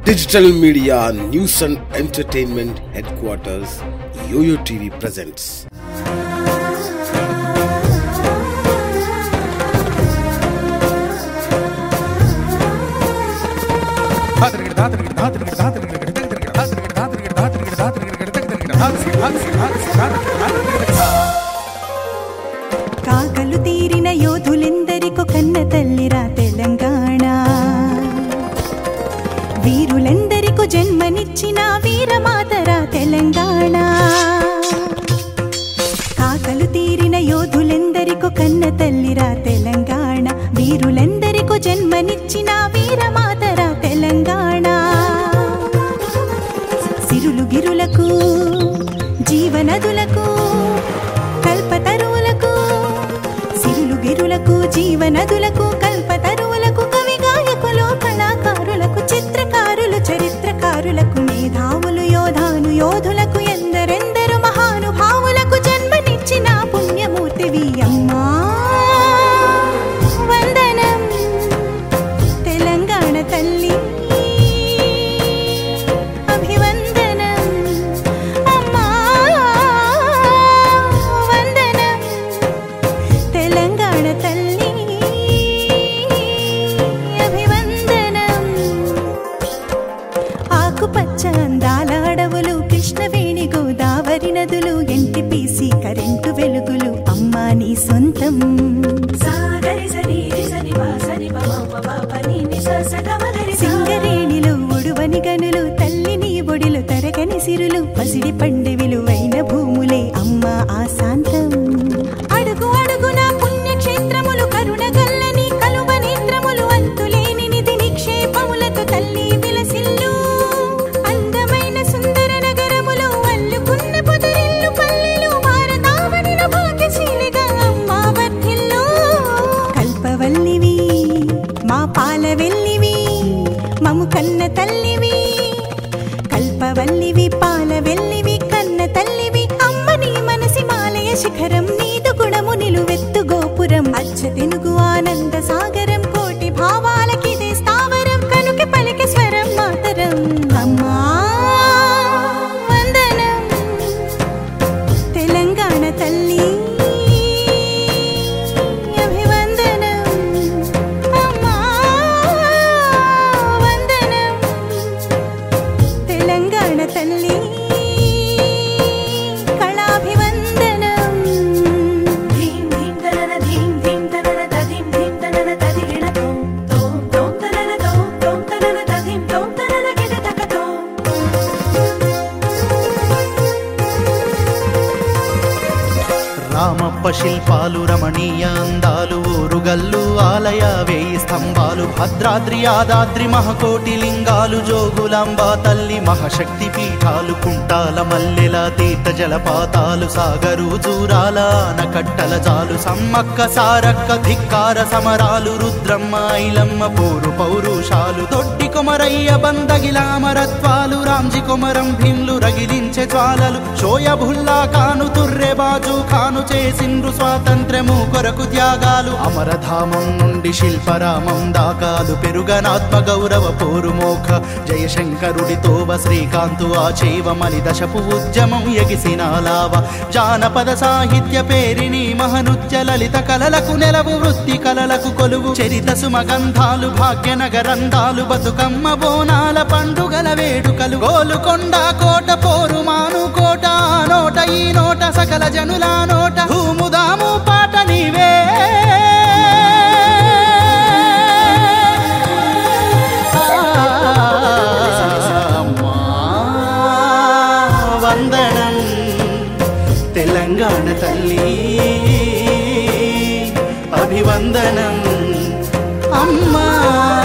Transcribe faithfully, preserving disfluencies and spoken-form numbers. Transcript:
Digital Media News and Entertainment Headquarters, Yoyo T V presents. కాకలు తీరిన యోధులెందరికో కన్న తల్లిరా తెలంగాణ, వీరులెందరికో జన్మనిచ్చిన వీరమాతరా తెలంగాణ. కాకలు తీరిన యోధులెందరికో కన్న తల్లిరా తెలంగాణ, వీరులెందరికో జన్మనిచ్చిన వీరమాతరా తెలంగాణ. సిరులు గిరులకు జీవనదులకు కల్పతరువులకు, సిరులు గిరులకు జీవనదులకు కల్పతరువులకు, కవి గాయకులు కళాకారులకు, చిత్రకారులు చరిత్రకారులకు, మేధావులు యోధాను యోధులకు, ఎందరెందరు మహానుభావులకు జన్మనిచ్చిన పుణ్యమూర్తివి అమ్మా. వందనం తెలంగాణ తల్లి, అభివందనం అమ్మా. వందనం తెలంగాణ తల్లి, అభివందనం. ఆకుపచ్చ అందాల అడవులు, కృష్ణవేణి గోదావరి నదులు, ఎన్టీపీసీ కరెంటు వెలుగులు, అమ్మా నీ సొంతం. సింగరేణిలో ఒడువని గనులు, తల్లి నీ ఒడిలో తరగని సిరులు, పసిడి పండి విలువైన భూములే అమ్మా ఆశాంతం. అడుగు అడుగున పుణ్యక్షేత్రములు, కరుణ గల్లని కలువ నేత్రములు, అంతులేని నిధి నిక్షేపములతో తల్లి విలసిల్లు. అందమైన సుందర నగరములు, అల్లుకున్న పొదరిల్లు పల్లెలు, భారతావనిలో భాగ్యశీలిగా అమ్మా వర్ధిల్లు. కల్పవల్లివి మా పాల వెల్లివి, మము కన్న తల్లివి. కల్పవల్లివి పాల వెల్లివి కన్న తల్లివి, అమ్మ నీ మనసి మాలయ శిఖరం, నీదు గుణము నిలువెత్తు గోపురం, అచ్చ తెనుగు ఆనంద సాగరం, కోటి భావాలకిదే స్థావరం, కనుక పలికి స్వరం మాతరం. అమ్మా వందనం తెలంగాణ తల్లి, అభివందనం అమ్మా. వందనం తెలంగాణ తల్లి, కళాభివందనం. ధీం ధీం తనన ధీం ధీం తనన తధీం ధీం తనన తధిగిణ తోం తోం తోం తనన తోం తోం తనన తధీం తోం తనన గిడ తక తోం. రామప్ప శిల్పాలు రమణీయ అందాలు, ఊరుగల్లు ఆలయ వేయి స్తంభాలు, భద్రాద్రి యాదాద్రి మహకోటి లింగాలు, జోగులాంబ తల్లి మహాశక్తి పీఠాలు, కుంటాల మల్లెల తీర్థ జలపాతాలు, సాగరు జూరాల ఆనకట్టల జాలు, సమ్మక్క సారక్క ధిక్కార సమరాలు, రుద్రమ్మ ఐలమ్మ పోరు పౌరుషాలు, దొడ్డి కొమరయ్య బందగిల అమరత్వాలు, రాంజి కొమరం భీమ్లు రగిలించే జ్వాలలు, షోయబుల్లా కాను తుర్రె బాజు ఖాను చేసిండ్రు స్వాతంత్ర్యము కొరకు త్యాగాలు, అమరధామం నుండి శిల్పరామం దాకాలు, పెరుగనాత్మ గౌరవ పోరుమోఖ జయశంకరుడితోవ శ్రీకాంతు ఆచేవమని దశపు ఉద్యమం ఎగిసిన లావ, జానపద సాహిత్య పేరిని మహనృత్య లలిత కళలకు నెలవు, వృత్తి కళలకు కొలువు, చరిత సుమగంధాలు భాగ్యనగరంధాలు, బతుకమ్మ బోనాల పండుగల వేడుకలు, గోలుకొండ కోట పోరు మాను కోట, ఆ నోట ఈ నోట సకల జనుల నోట, భూముదాము పాట నీవే. అమ్మా వందనం తెలంగాణ తల్లి, అభివందనం అమ్మా.